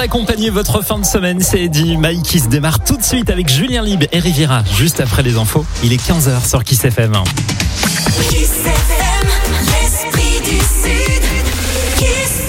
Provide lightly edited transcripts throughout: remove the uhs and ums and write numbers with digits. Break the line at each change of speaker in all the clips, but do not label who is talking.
d'accompagner votre fin de semaine. C'est Eddie. Mike qui se démarre tout de suite avec Julien Libre et Riviera. Juste après les infos, il est 15h sur Kiss FM.
Kiss FM, l'esprit du Sud. Kiss.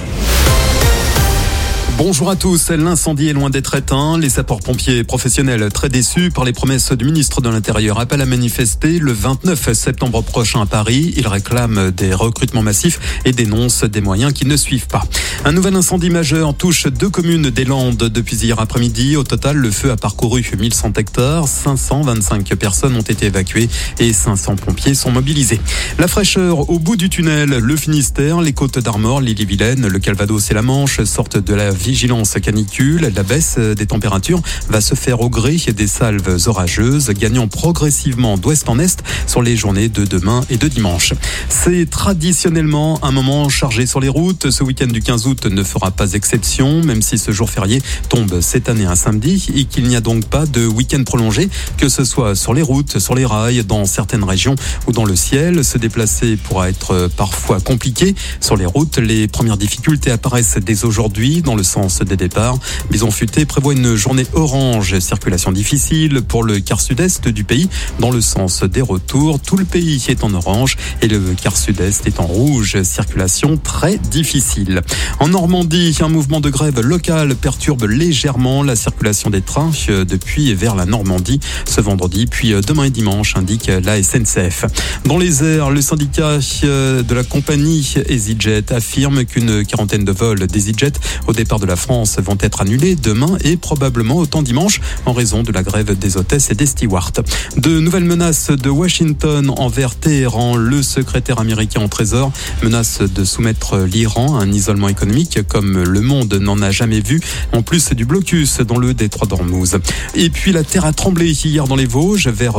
Bonjour à tous, l'incendie est loin d'être éteint. Les sapeurs-pompiers professionnels, très déçus par les promesses du ministre de l'Intérieur, appellent à manifester le 29 septembre prochain à Paris. Ils réclament des recrutements massifs et dénoncent des moyens qui ne suivent pas. Un nouvel incendie majeur touche 2 communes des Landes depuis hier après-midi. Au total, le feu a parcouru 1100 hectares. 525 personnes ont été évacuées et 500 pompiers sont mobilisés. La fraîcheur au bout du tunnel, le Finistère, les Côtes d'Armor, l'Ille-et-Vilaine, le Calvados et la Manche sortent de la vigilance canicule. La baisse des températures va se faire au gré des salves orageuses, gagnant progressivement d'ouest en est sur les journées de demain et de dimanche. C'est traditionnellement un moment chargé sur les routes. Ce week-end du 15 août ne fera pas exception, même si ce jour férié tombe cette année un samedi et qu'il n'y a donc pas de week-end prolongé, que ce soit sur les routes, sur les rails, dans certaines régions ou dans le ciel. Se déplacer pourra être parfois compliqué. Sur les routes, les premières difficultés apparaissent dès aujourd'hui dans le sens des départs. Bison Futé prévoit une journée orange, circulation difficile pour le quart sud-est du pays. Dans le sens des retours, tout le pays est en orange et le quart sud-est est en rouge, circulation très difficile. En Normandie, un mouvement de grève local perturbe légèrement la circulation des trains depuis et vers la Normandie ce vendredi, puis demain et dimanche, indique la SNCF. Dans les airs, le syndicat de la compagnie EasyJet affirme qu'une quarantaine de vols d'EasyJet au départ de la France vont être annulés demain et probablement autant dimanche en raison de la grève des hôtesses et des stewards. De nouvelles menaces de Washington envers Téhéran. Le secrétaire américain au Trésor menace de soumettre l'Iran à un isolement économique comme le monde n'en a jamais vu, en plus du blocus dans le détroit d'Ormuz. Et puis la terre a tremblé hier dans les Vosges vers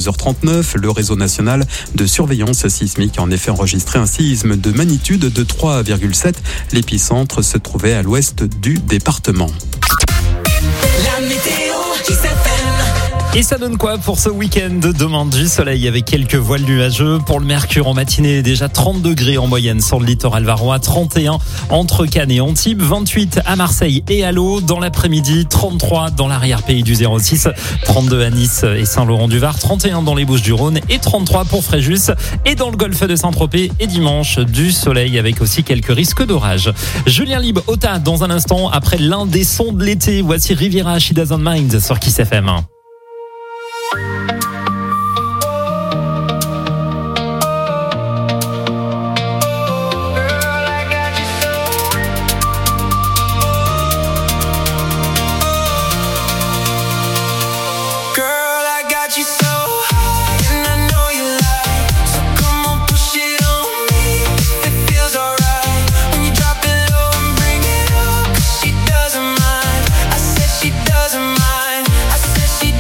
22h39. Le réseau national de surveillance sismique a en effet enregistré un séisme de magnitude de 3,7. L'épicentre se trouvait à l'ouest du département.
La météo, Kiss FM.
Et ça donne quoi pour ce week-end? Demain, du soleil avec quelques voiles nuageux. Pour le mercure en matinée, déjà 30 degrés en moyenne sur le littoral varois, 31 entre Cannes et Antibes, 28 à Marseille et à l'eau. Dans l'après-midi, 33 dans l'arrière-pays du 06, 32 à Nice et Saint-Laurent-du-Var, 31 dans les Bouches-du-Rhône et 33 pour Fréjus et dans le golfe de Saint-Tropez. Et dimanche, du soleil avec aussi quelques risques d'orage. Julien Libre, Ota, dans un instant, après l'un des sons de l'été. Voici Riviera, She Doesn't Mind sur Kiss FM.
She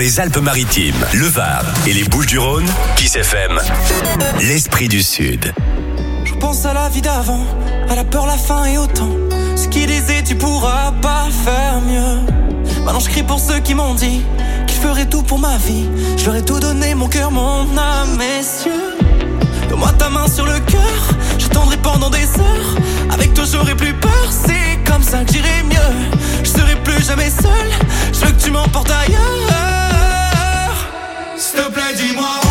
les Alpes-Maritimes, le Var et les Bouches-du-Rhône, Kiss FM, l'esprit du Sud.
Je pense à la vie d'avant, à la peur, la faim et autant. Ce qui disait tu pourras pas faire mieux. Maintenant je crie pour ceux qui m'ont dit qu'ils feraient tout pour ma vie. Je leur ai tout donné, mon cœur, mon âme, messieurs. Donne-moi ta main sur le cœur, j'attendrai pendant des heures. Avec toi j'aurai plus peur, c'est comme ça que j'irai mieux. Je serai plus jamais seul, je veux que tu m'emportes ailleurs. S'il te plaît dis-moi où.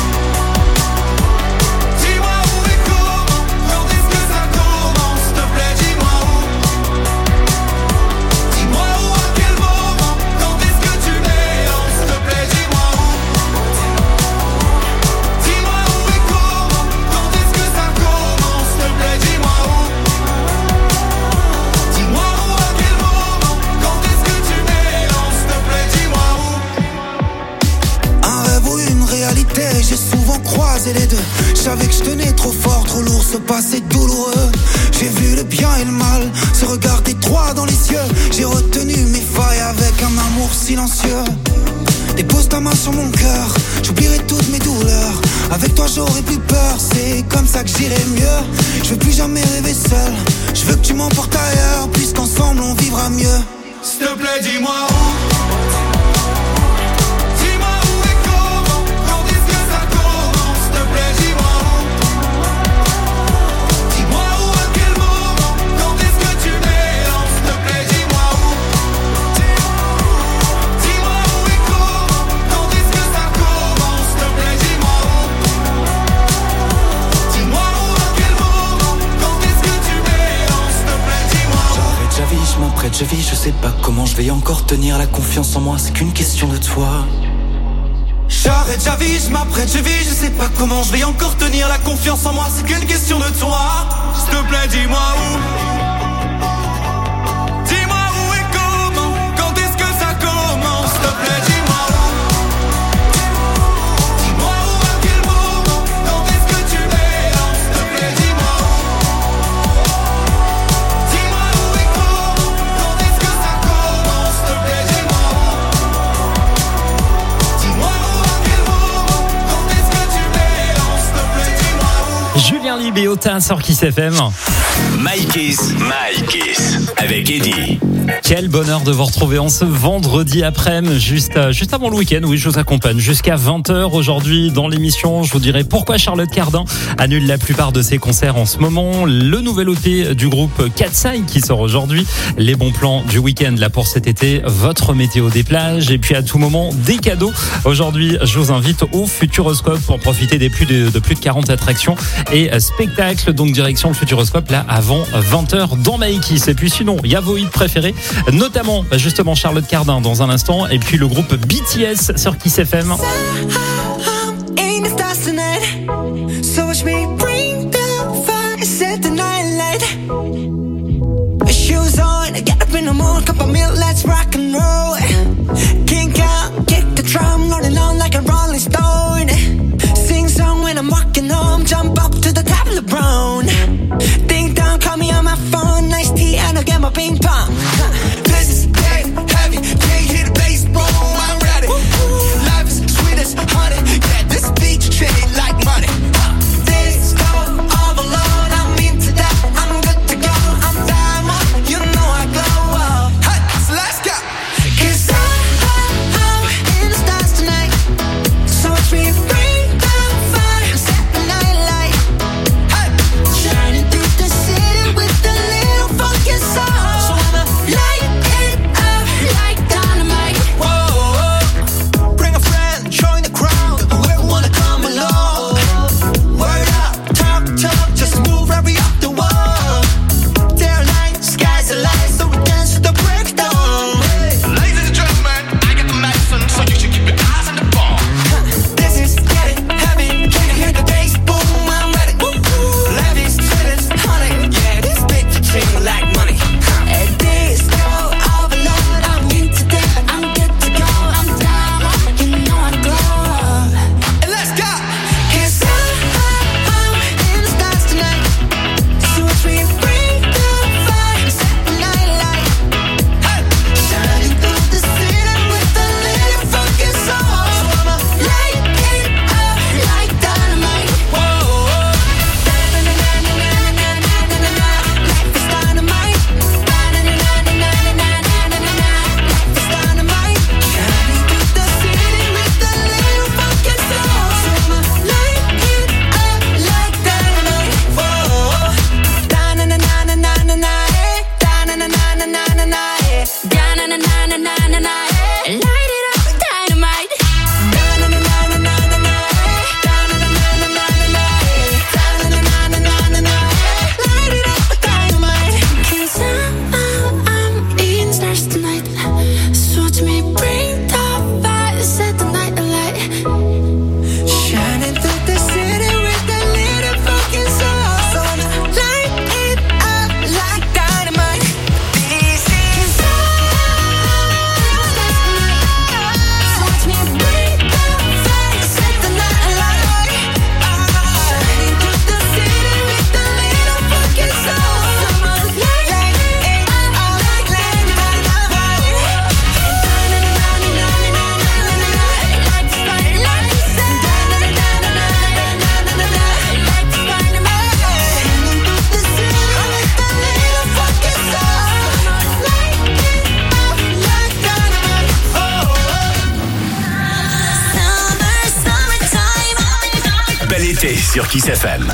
J'ai souvent croisé les deux. Je savais que je tenais trop fort, trop lourd, ce passé douloureux. J'ai vu le bien et le mal se regarder droit dans les cieux. J'ai retenu mes failles avec un amour silencieux. Dépose ta main sur mon cœur, j'oublierai toutes mes douleurs. Avec toi j'aurai plus peur, c'est comme ça que j'irai mieux. Je veux plus jamais rêver seul, je veux que tu m'emportes ailleurs, puisqu'ensemble on vivra mieux. S'il te plaît dis-moi où. Je vis, je sais pas comment je vais encore tenir. La confiance en moi, c'est qu'une question de toi. J'arrête, j'avise, je m'apprête, je vis, je sais pas comment je vais encore tenir. La confiance en moi, c'est qu'une question de toi. S'il te plaît, dis-moi où. Dis-moi où et comment. Quand est-ce que ça commence? S'il te plaît, dis-moi où. Dis-moi où, à quel moment. Quand est-ce que tu m'élances? S'il te plaît, dis-moi où. Dis-moi où et comment. Quand est-ce que ça commence? S'il te plaît, dis-moi où. Dis-moi où, à quel moment. Quand est-ce que tu m'élances? S'il te plaît, dis-moi où.
Julien Libéota sur Kiss FM.
My Kiss avec Eddie.
Quel bonheur de vous retrouver en ce vendredi après-midi, juste avant le week-end. Oui, je vous accompagne jusqu'à 20h aujourd'hui dans l'émission. Je vous dirai pourquoi Charlotte Cardin annule la plupart de ses concerts en ce moment. Le nouvel EP du groupe Katsai qui sort aujourd'hui. Les bons plans du week-end là pour cet été. Votre météo des plages. Et puis à tout moment, des cadeaux. Aujourd'hui, je vous invite au Futuroscope pour profiter des plus de 40 attractions et spectacles. Donc direction le Futuroscope là avant 20h dans My Kiss. Et puis sinon, il y a vos hits préférés. Notamment justement Charlotte Cardin dans un instant et puis le groupe BTS sur Kiss FM.
Ping pong. This is game heavy. Can't hear the bass boom. I'm ready. Life is sweet as honey. Yeah, this beach shade like money. This go all alone. I'm into that. I'm good to go. I'm diamond. You know I glow up. Hey, so let's go. 'Cause I
sur Kiss FM.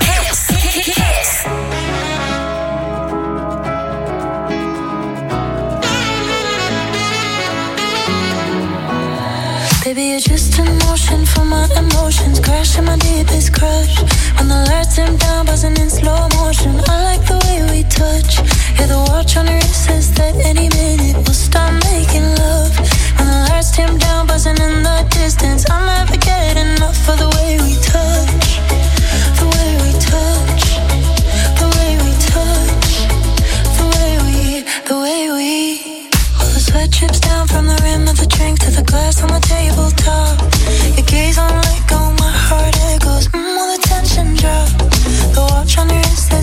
Baby, you're just in motion for my emotions, crashing my deepest crush. When the lights dim down, buzzing in slow motion. I like the way we touch. Yeah, the watch on your wrist says that any minute we'll start making love. When the lights dim down, buzzing in the distance, I'll never get enough of the way we touch. The way we touch. The way we touch. The way we. All the sweat drips down from the rim of the drink to the glass on the tabletop. Your gaze on let go, my heart echoes. All the tension drops. The watch on your wrist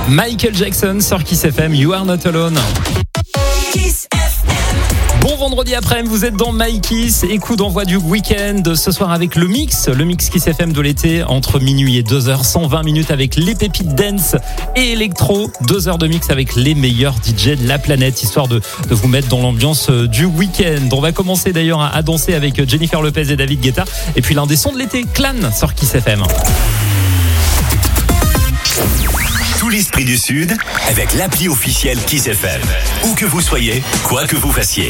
Michael Jackson sur Kiss FM, You Are Not Alone.
Kiss FM.
Bon vendredi après-midi, vous êtes dans My Kiss et coup d'envoi du week-end ce soir avec le mix Kiss FM de l'été entre minuit et 2h, 120 minutes avec les pépites dance et électro, 2 heures de mix avec les meilleurs DJ de la planète, histoire de vous mettre dans l'ambiance du week-end. On va commencer d'ailleurs à danser avec Jennifer Lopez et David Guetta et puis l'un des sons de l'été, Clan sur Kiss FM.
Tout l'esprit du Sud avec l'appli officielle Kiss FM. Où que vous soyez, quoi que vous fassiez.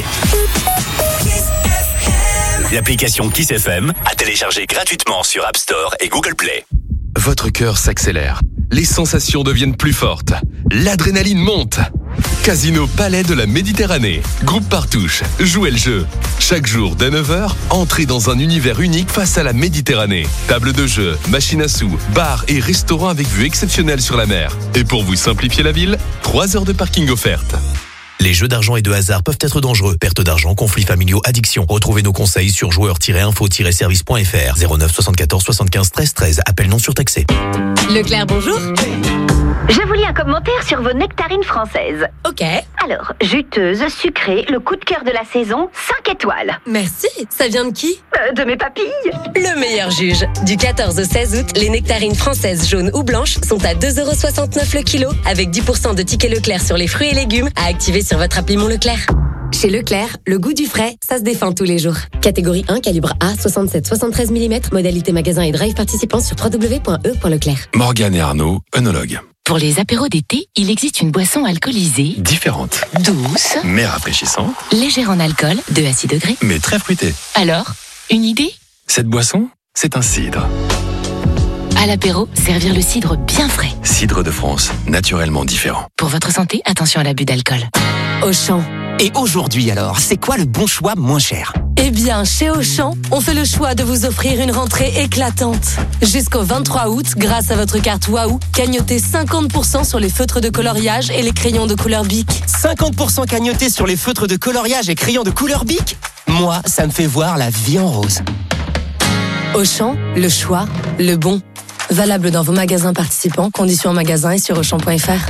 L'application Kiss FM à télécharger gratuitement sur App Store et Google Play.
Votre cœur s'accélère. Les sensations deviennent plus fortes. L'adrénaline monte. Casino Palais de la Méditerranée. Groupe Partouche. Jouez le jeu. Chaque jour dès 9h, entrez dans un univers unique face à la Méditerranée. Table de jeu, machine à sous, bar et restaurant avec vue exceptionnelle sur la mer. Et pour vous simplifier la ville, 3 heures de parking offertes.
Les jeux d'argent et de hasard peuvent être dangereux. Perte d'argent, conflits familiaux, addiction. Retrouvez nos conseils sur joueurs-info-service.fr. 09 74 75 13 13. Appel non surtaxé.
Leclerc, bonjour.
Je vous lis un commentaire sur vos nectarines françaises.
Ok.
Alors, juteuse, sucrée, le coup de cœur de la saison, 5 étoiles.
Merci. Ça vient de qui ?
De mes papilles.
Le meilleur juge. Du 14 au 16 août, les nectarines françaises jaunes ou blanches sont à 2,69€ le kilo, avec 10% de tickets Leclerc sur les fruits et légumes à activer sur votre appli Mon Leclerc. Chez Leclerc, le goût du frais, ça se défend tous les jours. Catégorie 1, calibre A, 67-73 mm, modalité magasin et drive participant sur www.e.leclerc.
Morgane et Arnaud, œnologues.
Pour les apéros d'été, il existe une boisson alcoolisée,
Différentes,
douce,
mais rafraîchissantes,
légère en alcool, 2 à 6 degrés.
mais très fruitées.
Alors, une idée ?
Cette boisson, c'est un cidre.
À l'apéro, servir le cidre bien frais.
Cidre de France, naturellement différent.
Pour votre santé, attention à l'abus d'alcool.
Auchan.
Et aujourd'hui alors, c'est quoi le bon choix moins cher ?
Eh bien, chez Auchan, on fait le choix de vous offrir une rentrée éclatante. Jusqu'au 23 août, grâce à votre carte Waouh, cagnotez 50% sur les feutres de coloriage et les crayons de couleur Bic.
50% cagnoté sur les feutres de coloriage et crayons de couleur Bic ? Moi, ça me fait voir la vie en rose.
Auchan, le choix, le bon. Valable dans vos magasins participants, conditions en magasin et sur Auchan.fr.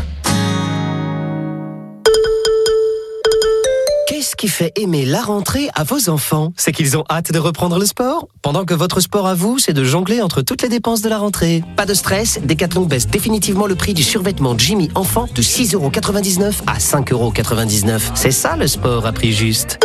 Qu'est-ce qui fait aimer la rentrée à vos enfants ? C'est qu'ils ont hâte de reprendre le sport ? Pendant que votre sport à vous, c'est de jongler entre toutes les dépenses de la rentrée. Pas de stress, Decathlon baisse définitivement le prix du survêtement Jimmy enfant de 6,99€ à 5,99€. C'est ça le sport à prix juste.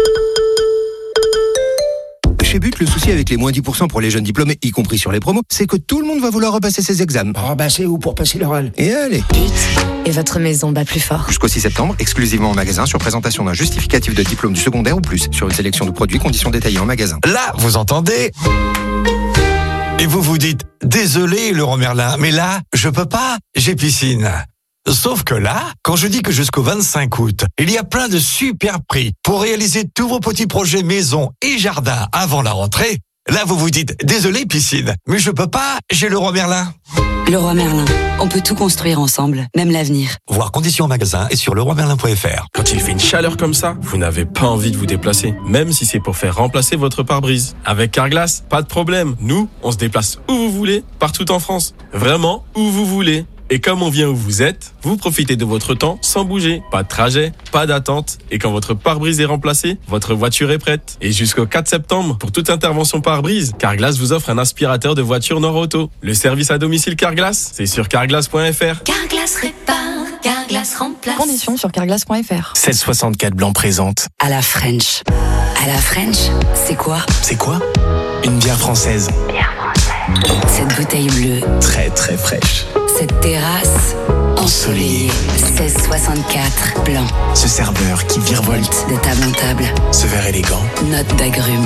Chez But, le souci avec les moins 10% pour les jeunes diplômés, y compris sur les promos, c'est que tout le monde va vouloir repasser ses examens. Oh bah c'est où pour passer l'oral ? Et allez.
But et votre maison bat plus fort.
Jusqu'au 6 septembre, exclusivement en magasin, sur présentation d'un justificatif de diplôme du secondaire ou plus, sur une sélection de produits, conditions détaillées en magasin.
Là, vous entendez ? Et vous vous dites, désolé Leroy Merlin, mais là, je peux pas, j'ai piscine. Sauf que là, quand je dis que jusqu'au 25 août, il y a plein de super prix pour réaliser tous vos petits projets maison et jardin avant la rentrée, là vous vous dites, désolé piscine, mais je peux pas, j'ai Leroy Merlin.
Leroy Merlin, on peut tout construire ensemble, même l'avenir.
Voir conditions en magasin et sur leroymerlin.fr.
Quand il fait une chaleur comme ça, vous n'avez pas envie de vous déplacer, même si c'est pour faire remplacer votre pare-brise. Avec Carglass, pas de problème. Nous, on se déplace où vous voulez, partout en France. Vraiment, où vous voulez. Et comme on vient où vous êtes, vous profitez de votre temps sans bouger. Pas de trajet, pas d'attente. Et quand votre pare-brise est remplacé, votre voiture est prête. Et jusqu'au 4 septembre, pour toute intervention pare-brise, Carglass vous offre un aspirateur de voiture Nord-Auto. Le service à domicile Carglass, c'est sur carglass.fr.
Carglass répare, Carglass remplace.
Conditions sur carglass.fr.
1664 Blanc présente.
À la French. À la French, c'est quoi ?
C'est quoi ? Une bière française.
Bière française. Cette bouteille bleue.
Très très fraîche.
Cette terrasse ensoleillée. 1664 Blanc.
Ce serveur qui virevolte
de table en table.
Ce verre élégant.
Note d'agrumes.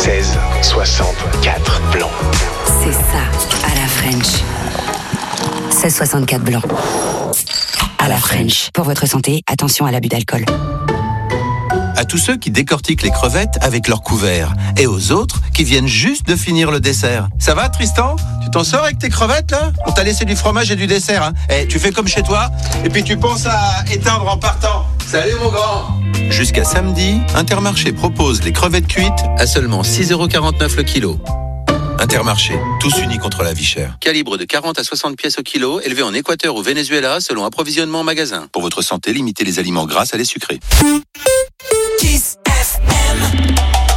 1664 Blanc.
C'est ça, à la French. 1664 Blanc. À la French. Pour votre santé, attention à l'abus d'alcool.
À tous ceux qui décortiquent les crevettes avec leur couvert et aux autres qui viennent juste de finir le dessert. Ça va Tristan ? Tu t'en sors avec tes crevettes là ? On t'a laissé du fromage et du dessert hein ? Eh, tu fais comme chez toi et puis tu penses à éteindre en partant. Salut mon grand ! Jusqu'à samedi, Intermarché propose les crevettes cuites à seulement 6,49€ le kilo. Intermarché, tous unis contre la vie chère. Calibre de 40 à 60 pièces au kilo, élevé en Équateur ou Venezuela selon approvisionnement en magasin. Pour votre santé, limitez les aliments gras à les sucrés.
Kiss FM.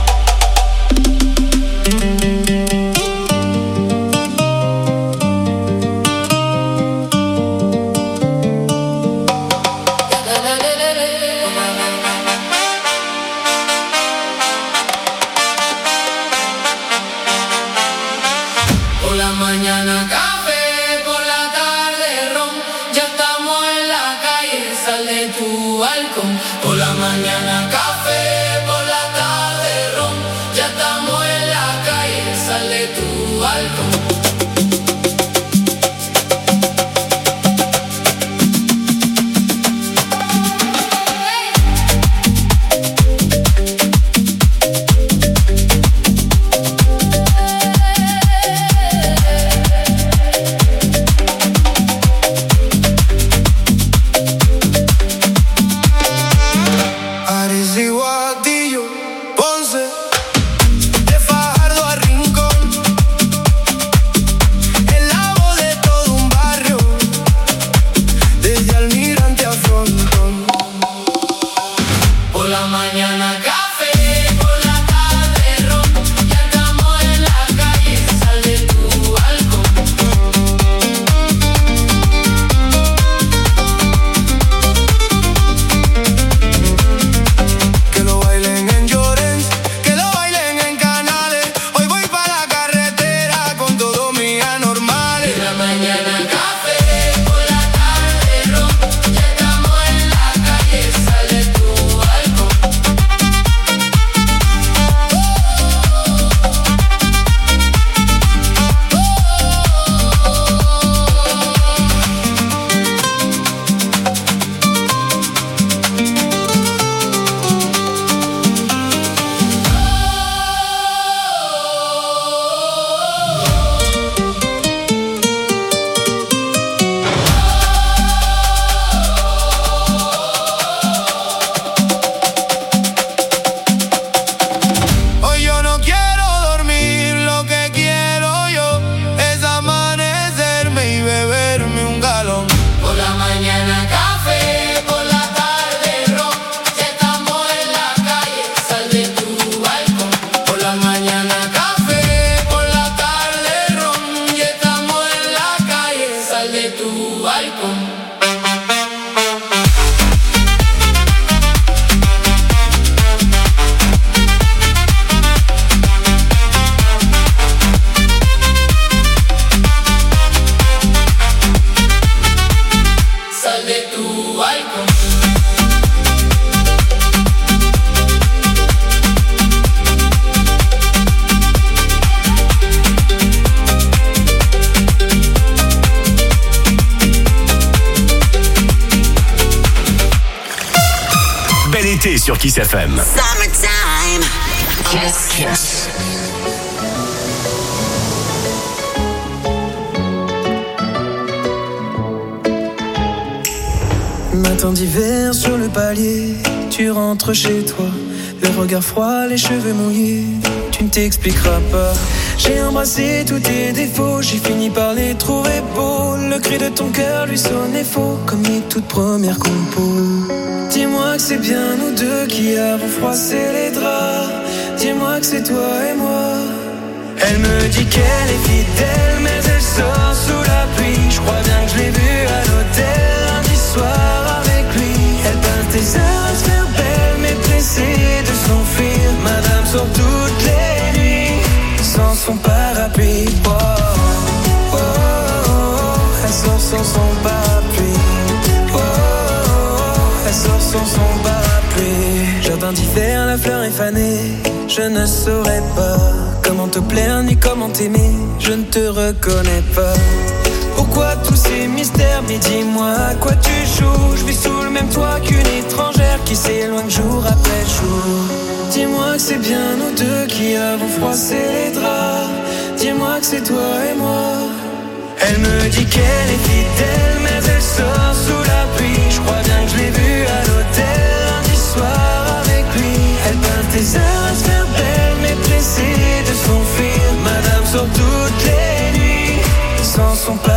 Sur Kiss FM.
Summertime.
Kiss.
Matin d'hiver sur le palier, tu rentres chez toi, le regard froid, les cheveux mouillés, tu ne t'expliqueras pas. J'ai embrassé tous tes défauts, j'ai fini par les trouver beaux. Le cri de ton cœur lui sonnait faux, comme les toutes premières compos. Dis-moi que c'est bien nous deux qui avons froissé les draps. Dis-moi que c'est toi et moi. Elle me dit qu'elle est fidèle, mais elle sort sous la pluie. Je crois bien que je l'ai vue à l'hôtel lundi soir avec lui. Elle peint tes heures à se faire belle, mais pressée de s'enfuir. Madame sort toutes les nuits sans son parapluie. Oh, oh, oh, oh. Elle sort sans son parapluie. Oh, oh, oh. Elle sort sans son parapluie. Jardin d'hiver, la fleur est fanée. Je ne saurais pas comment te plaire ni comment t'aimer. Je ne te reconnais pas. Pourquoi tous ces mystères? Mais dis-moi à quoi tu joues. Je vis sous le même toit qu'une étrangère qui s'éloigne jour après jour. Dis-moi que c'est bien nous deux qui avons froissé les draps. Dis-moi que c'est toi et moi. Elle me dit qu'elle est fidèle, mais elle sort sous la pluie. Je crois bien que je l'ai vue à l'hôtel lundi soir avec lui. Elle peint tes heures à se faire belle, mais pressée de s'enfuir. Madame sort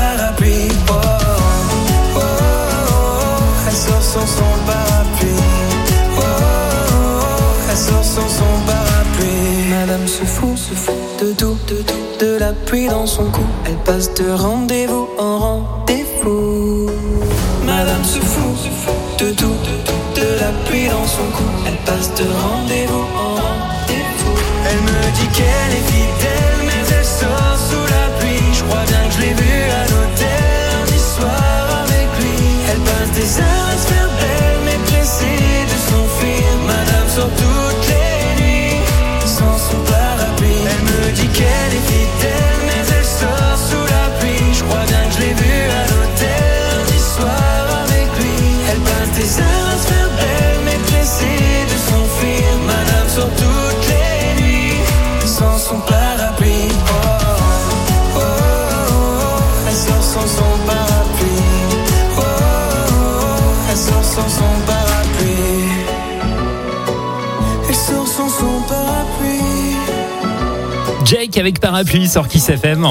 parapluie. Oh, oh, oh, oh, elle sort sans son parapluie. Oh, oh, oh, elle sort sans son parapluie. Madame se fout de tout, de la pluie dans son cou. Elle passe de rendez-vous en rendez-vous. Madame se fout de tout, de la pluie dans son cou. Elle passe de rendez-vous en rendez-vous. Elle me dit qu'elle est fidèle, mais elle sort sous la pluie. Je crois bien que je l'ai vue à l'hôtel lundi soir avec lui. Elle passe des heures à se faire belle, mais pressée de s'enfuir. Madame sort toutes les nuits sans son parapluie. Elle me dit qu'elle est fidèle, mais elle sort sous la pluie. Je crois bien que je l'ai vue à l'hôtel lundi soir avec lui. Elle passe des heures à se faire belle, mais pressée de s'enfuir. Madame sort toutes les nuits sans son parapluie. Oh, oh, oh, oh, elle sort sans son parapluie. Oh, oh, oh, elle sort sans son parapluie. Elle sort sans son parapluie.
Jake avec Parapluie sur Kiss FM.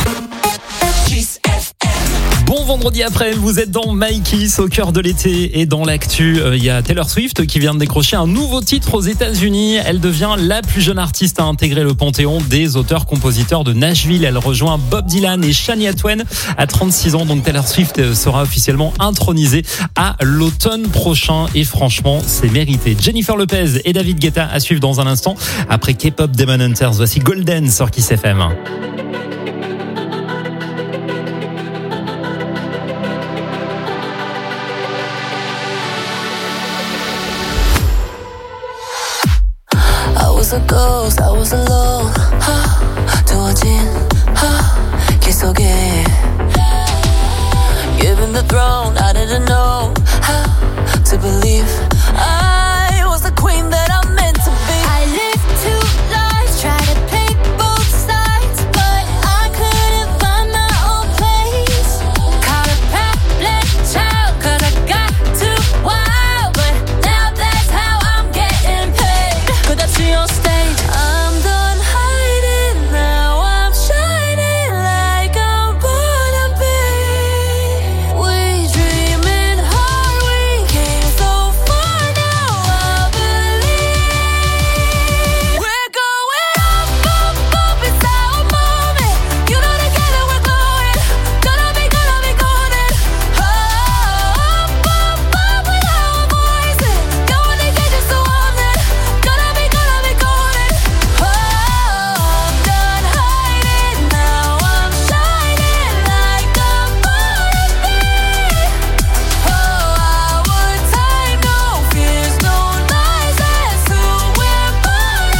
Bon vendredi après, vous êtes dans My Kiss au cœur de l'été et dans l'actu, il y a Taylor Swift qui vient de décrocher un nouveau titre aux États-Unis. Elle devient la plus jeune artiste à intégrer le panthéon des auteurs-compositeurs de Nashville. Elle rejoint Bob Dylan et Shania Twain à 36 ans. Donc Taylor Swift sera officiellement intronisée à l'automne prochain et franchement, c'est mérité. Jennifer Lopez et David Guetta à suivre dans un instant. Après K-pop Demon Hunters, voici Golden sur Kiss FM.
I was a ghost, I was alone. 두어진 길 속에 Given the throne, I didn't know how to believe I was the queen that I'm meant to be. I lived two lives, tried to pick both sides, but I couldn't find my own place. Caught a path-led child, 'cause I got too wild, but now that's how I'm getting paid. 끝없이 on stage, I'm done hiding, now I'm shining like I'm born to be. We dreaming hard, we came so far, now I believe. We're going up, up, up, it's our moment. You know together we're going, gonna be golden. Up, up, up with our voices, going to get you so on it. Gonna be golden. Oh, I'm done hiding, now I'm shining like I'm born to be. Oh, our time, no fears, no lies, that's who we're born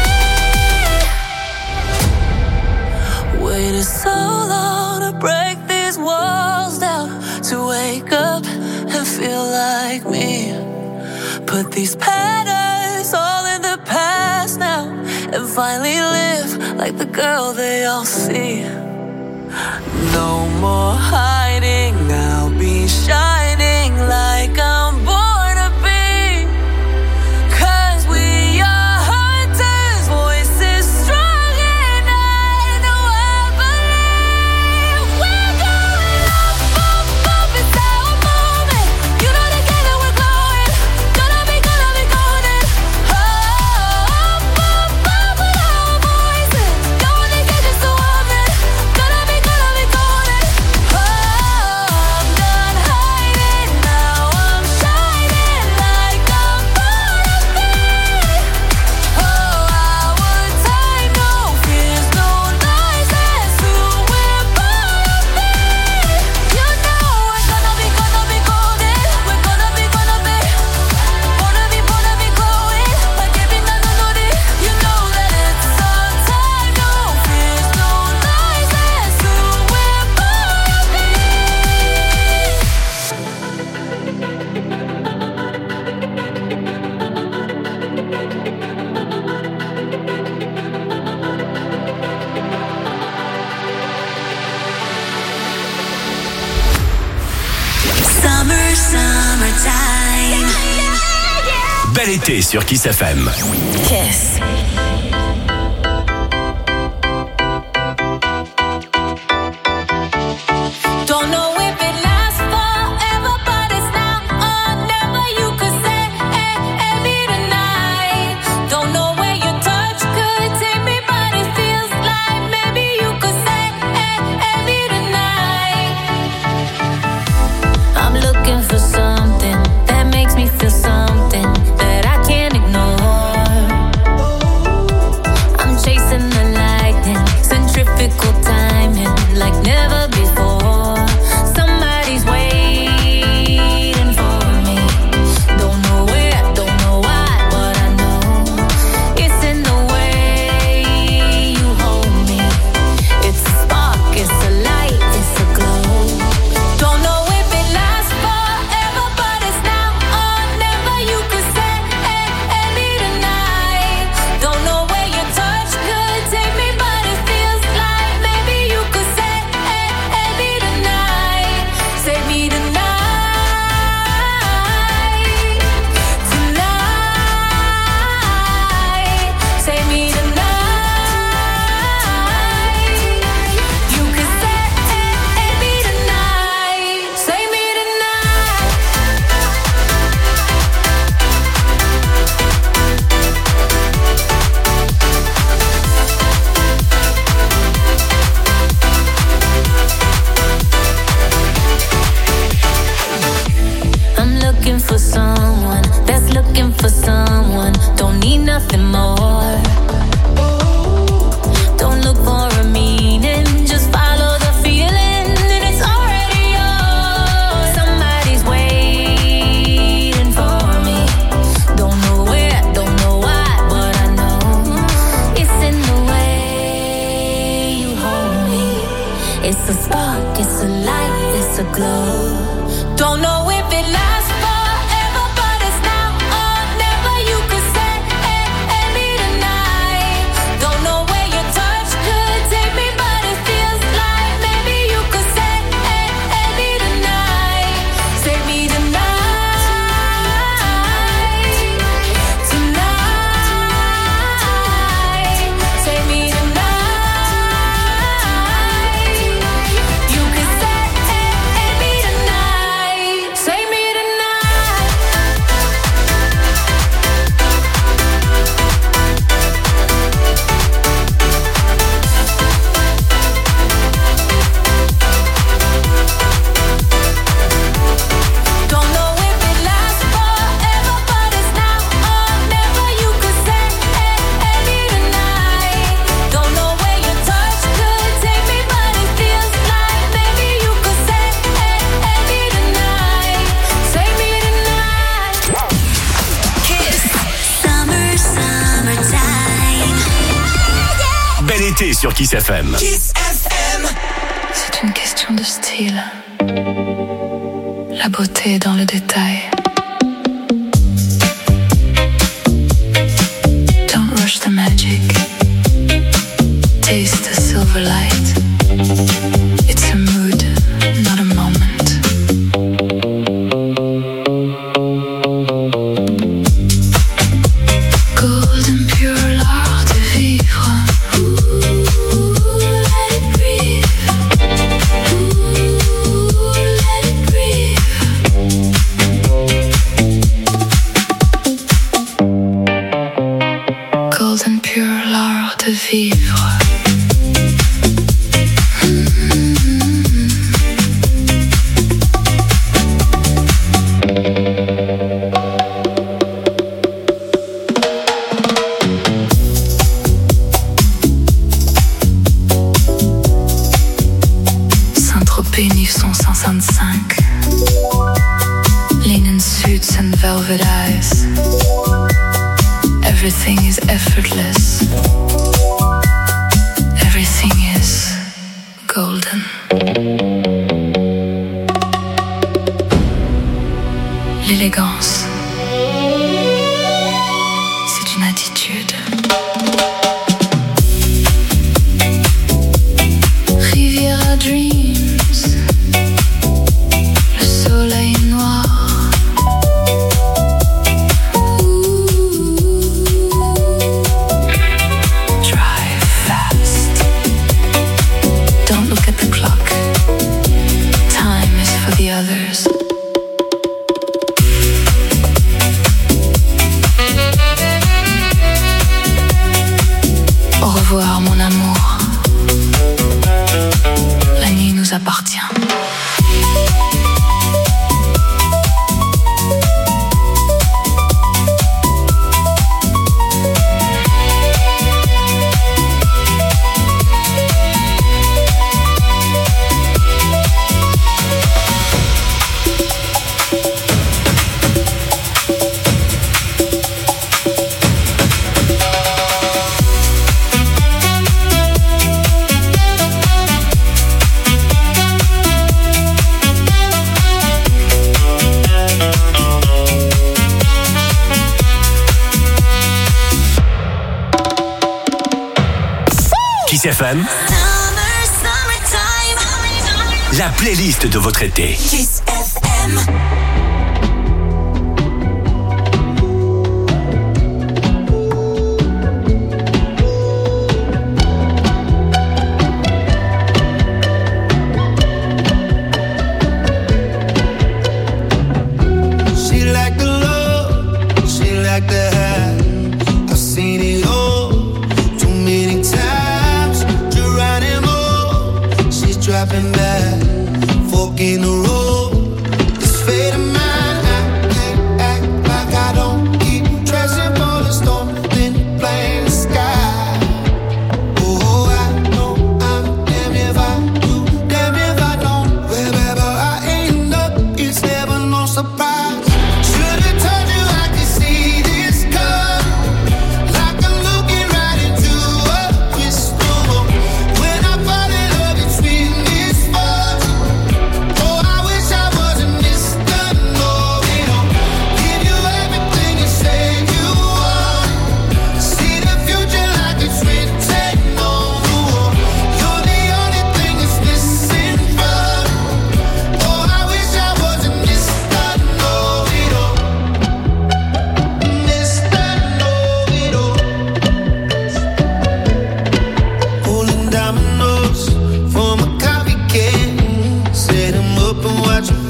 to be. Waited so long to break these walls down, to wake up and feel like me. Put these patterns all in the past now, and finally live like the girl they all see. No more hiding, I'll be shining like I'm born to be. 'Cause we are hunters, voices strong, and I know I believe. We're going up, up, up, it's our moment. You know together we're going, gonna be golden. Oh, up, up, up with our voices, going to get you so on it. Gonna be golden. Oh, I'm done hiding, now I'm shining like I'm born to be. Oh, our time, no fears, no lies, that's who we're born to be. You know we're gonna be golden. We're gonna be glowing like every night on it. You know that it's our time, no fears, no lies, that's who we're born to be.
Summertime.
Bel été sur Kiss FM.
Kiss.
for someone, don't need nothing more. Don't look for a meaning, just follow the feeling and it's already yours. Somebody's waiting for me. Don't know where, don't know why, but I know it's in the way you hold me. It's a spark, it's a light, it's a glow. Don't know if it lasts forever, but it's now or never. You could say me tonight. Don't know where your touch could take me, but it feels like maybe you could say me tonight. Say me tonight. Tonight. Say me tonight. You could say me tonight. Say me tonight. Don't know if it lasts forever, but it's now or never. You could say me tonight. Don't know where your touch could take me, but it feels like maybe you could say me tonight. Say me tonight.
Kiss. Summertime.
Bel été sur Kiss FM.
Kiss FM.
C'est une question de style. La beauté dans le détail. Don't rush the magic. Taste the silver light. It's a mood, not a moment. Golden pure l'art de vivre. Ooh, let it breathe. Ooh, let it breathe. Golden pure l'art de vivre. Saint-Tropez, Nice 155. Linen suits and velvet eyes. Everything is effortless. Everything is golden. L'élégance, c'est une attitude. Riviera Dreams, le soleil noir. Drive fast. Don't look at the clock. Time is for the others. Au revoir mon amour. La nuit nous appartient.
Kiss FM, la playlist de votre été.
Kiss FM.
She like the love, she like the high. I've seen it all too many times. Geronimo, she's dropping back, fork in the road. This fate of mine, I can't act like I don't keep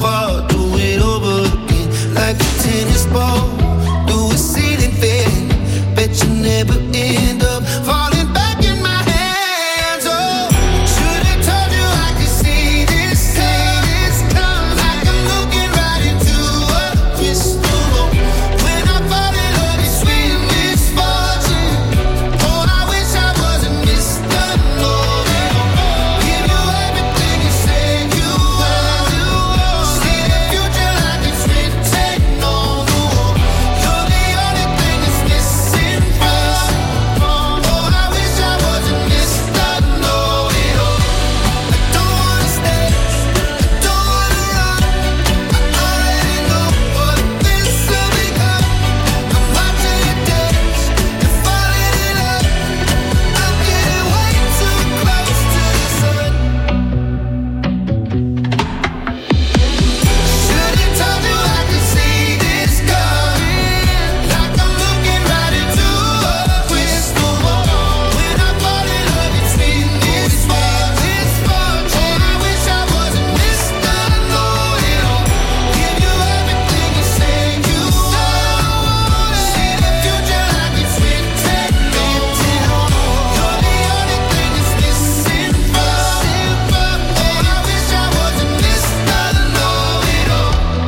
fall, do it over again. Like a tennis ball, do a ceiling fan. Bet you never end up falling back in my hands. Oh, should've told you I could see this come. Like I'm looking right into a crystal ball. When I fall in love, it's sweet misfortune. Oh, I wish I wasn't Mr. Know-it-all. Give you everything you say you will. See the future like it's written on the wall. You're the only thing that's missing from. Oh, I wish I wasn't Mr. Know-it-all. I don't wanna stay, I don't wanna run. I already know what this will become. I'm watching you dance, you're falling in love. I'm getting way too close to the sun. Should've told you I could see this coming. Like I'm looking right into a crystal ball. When I fall in love, it's sweet misfortune. Oh, I wish I wasn't Mr. Know-it-all. Give you everything you say you will. See the future like it's written on the wall. You're the only thing that's missing from. Oh, I wish I wasn't Mr. Know-it-all.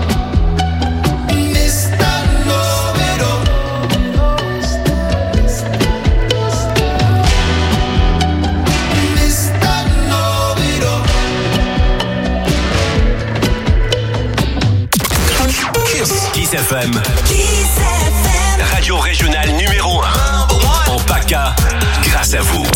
Mr. Know-it-all. Mr. Know-it-all.
Kiss FM. Radio régionale numéro 1. En PACA, grâce à vous.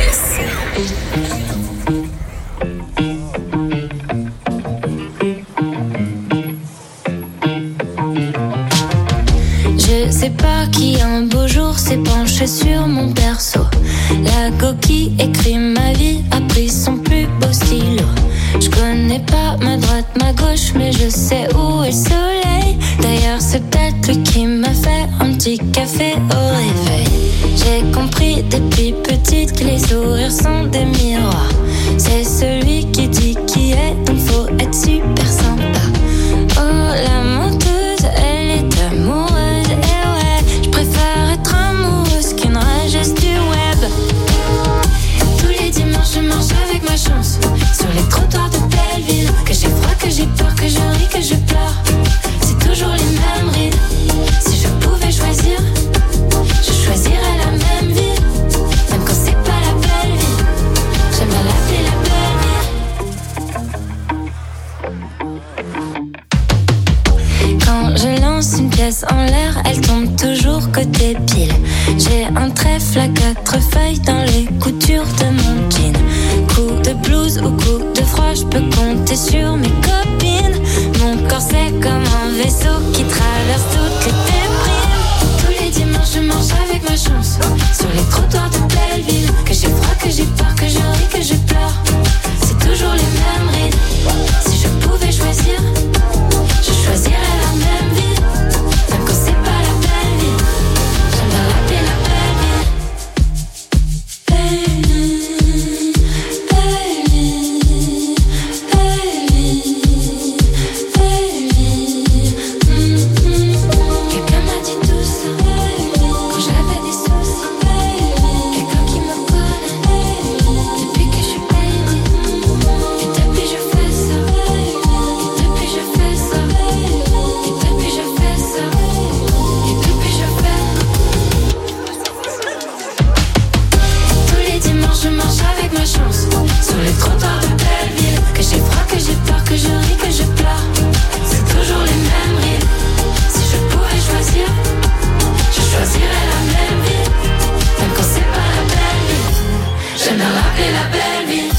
Je sais pas qui un beau jour s'est penché sur mon berceau. La coquille écrit ma vie, a pris son plus beau stylo. Je connais pas ma droite, ma gauche, mais je sais où est le soleil. D'ailleurs c'est peut-être lui qui m'a fait un petit café au réveil. J'ai compris depuis petite que les sourires sont des miroirs. C'est celui qui dit qui est, donc faut être super sympa. Oh la menteuse, elle est amoureuse, et ouais, je préfère être amoureuse qu'une rageuse du web. Tous les dimanches je marche avec ma chance sur les trottoirs de Belleville. Que j'ai froid, que j'ai peur, que je ris, que je pleure, c'est toujours les mêmes rides. Si je pouvais choisir, je choisirais la même vie. Même quand c'est pas la belle vie, j'aimerais l'appeler la belle vie. Quand je lance une pièce en l'air, elle tombe toujours côté pile. J'ai un trèfle à 4 feuilles dans les coutures de mon jean. Coup de blues ou coup de froid, je peux compter sur mes copines. Mon corps c'est comme un vaisseau qui traverse toutes les déprimes. Tous les dimanches je marche avec ma chance sur les trottoirs de Belleville. Que j'ai froid, que j'ai peur, que je ris, que je pleure, c'est toujours les mêmes rides. Si je pouvais choisir, je choisirais la même vie. Même quand c'est pas la belle vie, j'aimerais l'appeler la belle vie. Belle vie, belle vie, belle vie, belle vie. Quelqu'un m'a dit tout ça quand j'avais des soucis. Quelqu'un qui me connaît depuis que je suis baby. Et depuis je fais ça. Et depuis je fais ça. Et depuis je fais ça. Et depuis je fais. Tous les dimanches je marche avec ma chance sur les trottoirs de Belleville. Que j'ai froid, que j'ai peur, que je ris, que je pleure, c'est toujours les mêmes rides. Si je pouvais choisir, je choisirais la même vie. Même quand c'est pas la belle vie, j'aimerais l'appeler la belle vie.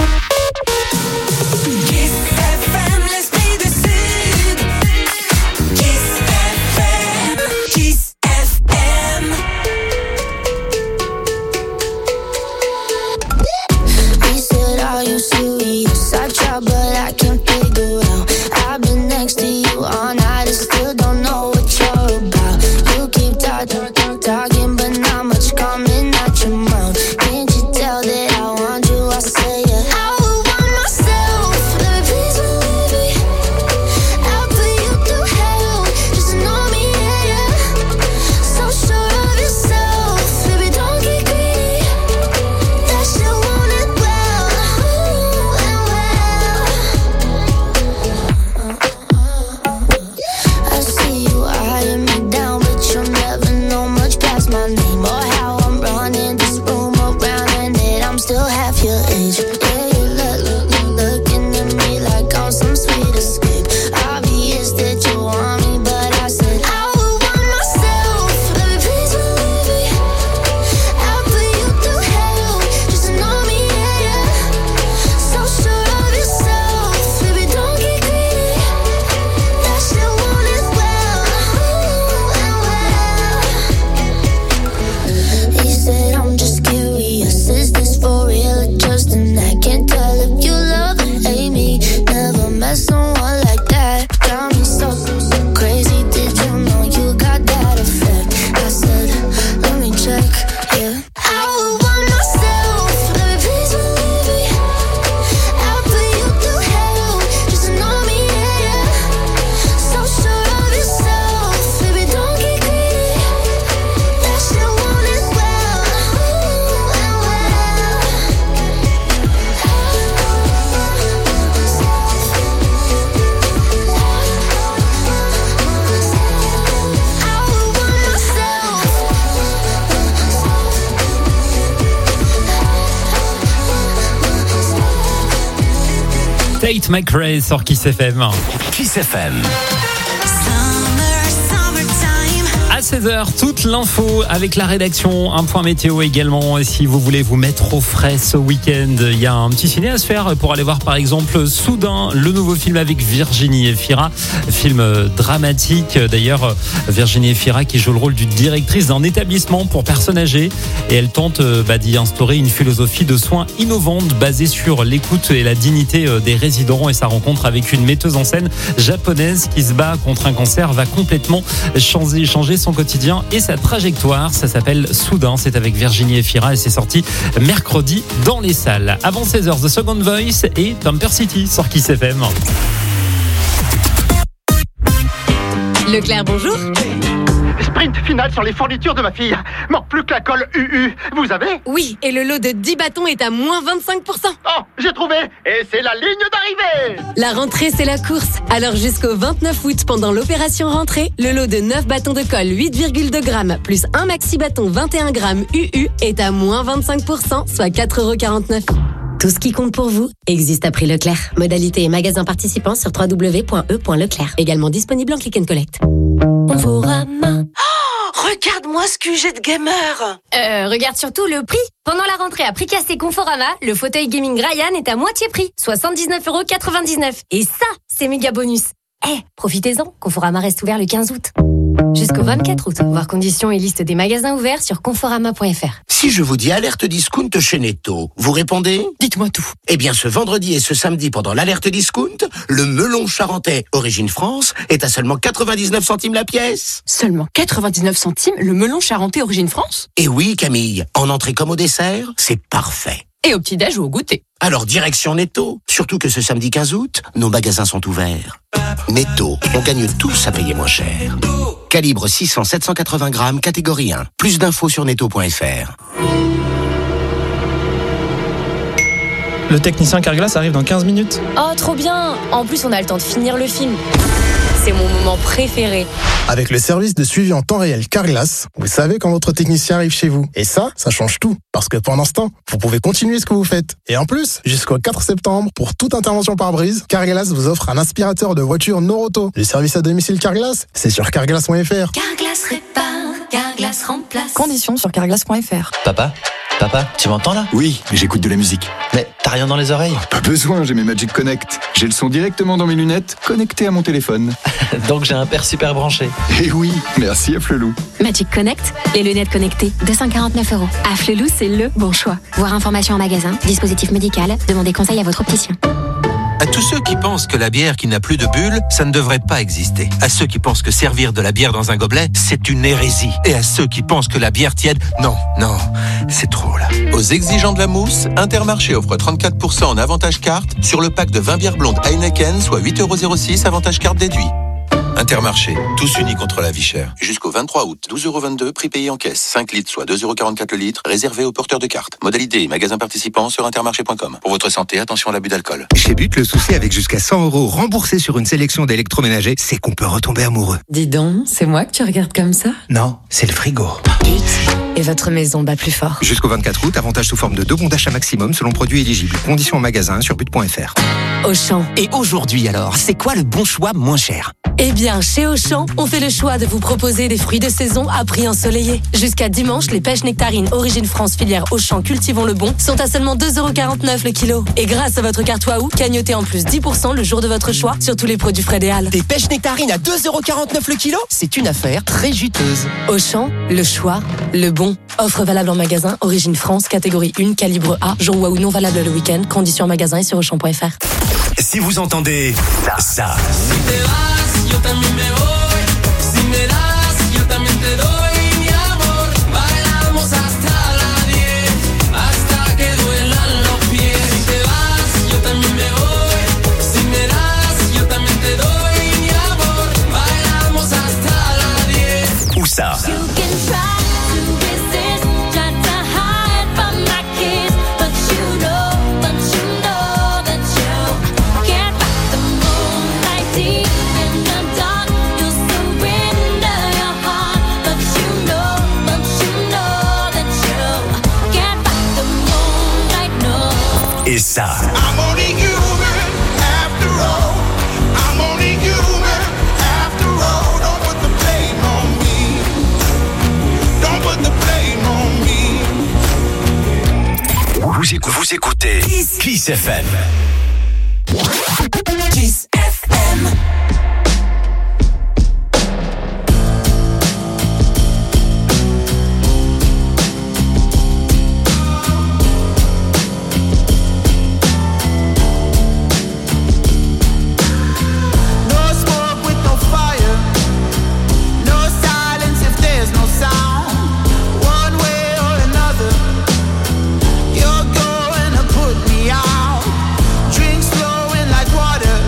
Kiss FM, l'esprit du Sud. Kiss FM, Kiss FM.
He said, are you serious? I try but I can't figure out. I've been next to you all night and still don't know what you're about. You keep talking but not much coming out your mouth. Can't you tell that I want you? I say yeah. I would want myself. Let me please believe it.
Tate McRae sur Kiss FM.
Kiss FM.
À 16h, toute l'info avec la rédaction, un point météo également. Et si vous voulez vous mettre au frais ce week-end, il y a un petit ciné à se faire pour aller voir par exemple Soudain, le nouveau film avec Virginie Efira, film dramatique. D'ailleurs, Virginie Efira qui joue le rôle d'une directrice d'un établissement pour personnes âgées et elle tente d'y instaurer une philosophie de soins innovante basée sur l'écoute et la dignité des résidents, et sa rencontre avec une metteuse en scène japonaise qui se bat contre un cancer va complètement changer son quotidien et sa trajectoire. Ça s'appelle Soudain, c'est avec Virginie Efira et c'est sorti mercredi dans les salles. Avant 16h, The Second Voice et Bumper City sur Kiss FM.
Leclerc, bonjour.
Sprint final sur les fournitures de ma fille. Manque plus que la colle UU. Vous avez ?
Oui, et le lot de 10 bâtons est à moins 25%.
Oh, j'ai trouvé. Et c'est la ligne d'arrivée.
La rentrée, c'est la course. Alors jusqu'au 29 août, pendant l'opération rentrée, le lot de 9 bâtons de colle 8,2 grammes plus un maxi bâton 21 grammes UU est à moins 25%, soit 4,49 €. Tout ce qui compte pour vous existe à prix Leclerc. Modalité et magasin participants sur www.e.leclerc. Également disponible en click and collect.
Conforama. Oh, regarde-moi ce QG de gamer.
Regarde surtout le prix. Pendant la rentrée à prix cassé Conforama, le fauteuil gaming Ryan est à moitié prix, 79,99 €. Et ça, c'est méga bonus. Profitez-en, Conforama reste ouvert le 15 août. Jusqu'au 24 août. Voir conditions et liste des magasins ouverts sur conforama.fr.
Si je vous dis alerte discount chez Netto, vous répondez ?
Dites-moi tout.
Eh bien, ce vendredi et ce samedi, pendant l'alerte discount, le melon charentais Origine France est à seulement 99 centimes la pièce.
Seulement 99 centimes le melon charentais Origine France ?
Et oui, Camille, en entrée comme au dessert, c'est parfait.
Et au petit-déj ou au goûter.
Alors, direction Netto. Surtout que ce samedi 15 août, nos magasins sont ouverts. Netto, on gagne tous à payer moins cher. Calibre 600-780 grammes, catégorie 1. Plus d'infos sur netto.fr.
Le technicien Carglass arrive dans 15 minutes.
Oh, trop bien. En plus, on a le temps de finir le film. C'est mon moment préféré.
Avec le service de suivi en temps réel Carglass, vous savez quand votre technicien arrive chez vous. Et ça change tout. Parce que pendant ce temps, vous pouvez continuer ce que vous faites. Et en plus, jusqu'au 4 septembre, pour toute intervention par brise, Carglass vous offre un aspirateur de voiture Noroto. Le service à domicile Carglass, c'est sur carglass.fr.
Carglass répare, Carglass remplace.
Conditions sur carglass.fr.
Papa, tu m'entends là ?
Oui, mais j'écoute de la musique.
Mais t'as rien dans les oreilles ?
Pas besoin, j'ai mes Magic Connect. J'ai le son directement dans mes lunettes, connecté à mon téléphone.
Donc j'ai un père super branché.
Eh oui, merci à Flelou.
Magic Connect, les lunettes connectées, 249 €. À Flelou, c'est le bon choix. Voir information en magasin, dispositif médical, demandez conseil à votre opticien.
À tous ceux qui pensent que la bière qui n'a plus de bulles, ça ne devrait pas exister. À ceux qui pensent que servir de la bière dans un gobelet, c'est une hérésie. Et à ceux qui pensent que la bière tiède, non, c'est trop là. Aux exigeants de la mousse, Intermarché offre 34% en avantage carte sur le pack de 20 bières blondes Heineken, soit 8,06 € avantage carte déduit. Intermarché, tous unis contre la vie chère. Jusqu'au 23 août, 12,22 €, prix payé en caisse. 5 litres, soit 2,44 € le litre, réservé aux porteurs de cartes. Modalité, magasin participant sur intermarché.com. Pour votre santé, attention à l'abus d'alcool.
Chez But, le souci avec jusqu'à 100 € remboursés sur une sélection d'électroménagers, c'est qu'on peut retomber amoureux.
Dis donc, c'est moi que tu regardes comme ça ?
Non, c'est le frigo.
But, et votre maison bat plus fort.
Jusqu'au 24 août, avantage sous forme de 2 bons d'achat maximum selon produit éligible. Conditions en magasin sur but.fr.
Auchan. Et aujourd'hui alors, c'est quoi le bon choix moins cher ?
Eh bien, chez Auchan, on fait le choix de vous proposer des fruits de saison à prix ensoleillé. Jusqu'à dimanche, les pêches nectarines Origine France filière Auchan Cultivons le Bon sont à seulement 2,49 € le kilo. Et grâce à votre carte Waouh, gagnotez en plus 10% le jour de votre choix sur tous les produits frais des Halles.
Des pêches nectarines à 2,49 € le kilo ? C'est une affaire très juteuse.
Auchan, le choix, le bon. Offre valable en magasin, Origine France, catégorie 1, calibre A, jour Waouh non valable le week-end, conditions en magasin et sur Auchan.fr.
Si vous entendez ça.
Yo también me voy, si me das, yo también te doy mi amor, bailamos hasta las 10, hasta que duelan los pies. Si te vas, yo también me voy, si me das, yo también te doy mi amor, bailamos hasta las 10.
Où ça? Et ça.
I'm only human
Vous écoutez Kiss FM.
Kiss FM. Drinks flowing like water.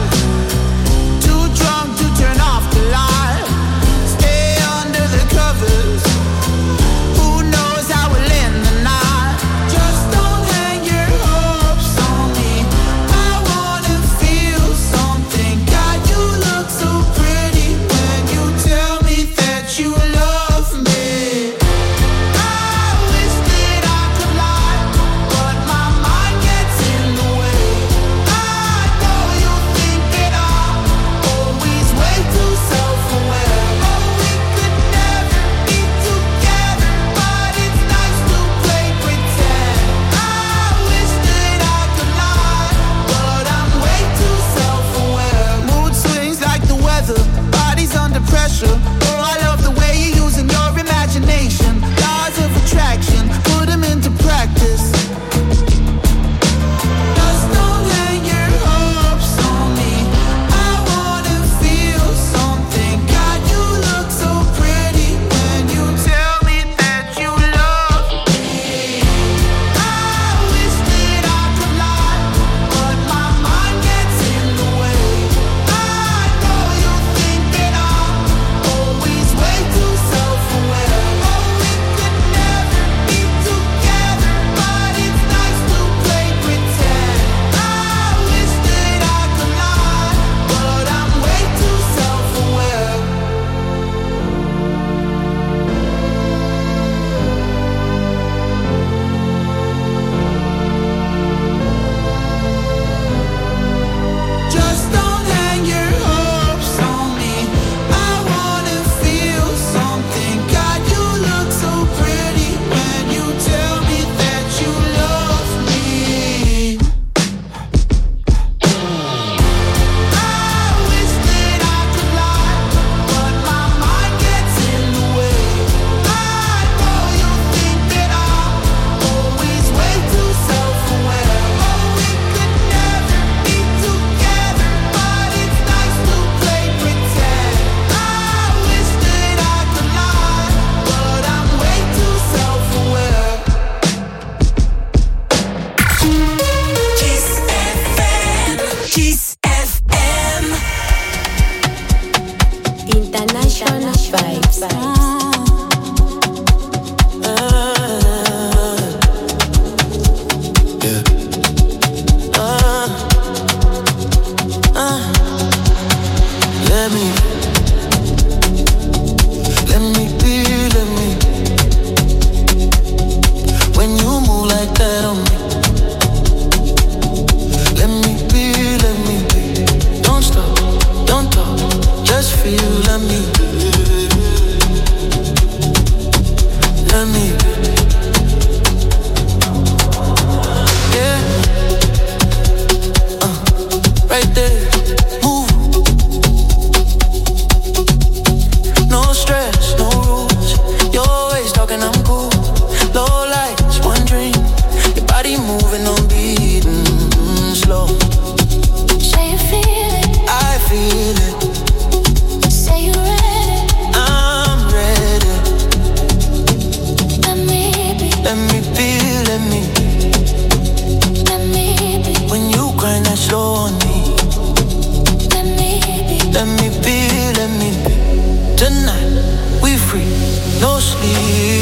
Let me be. Tonight we free, no sleep.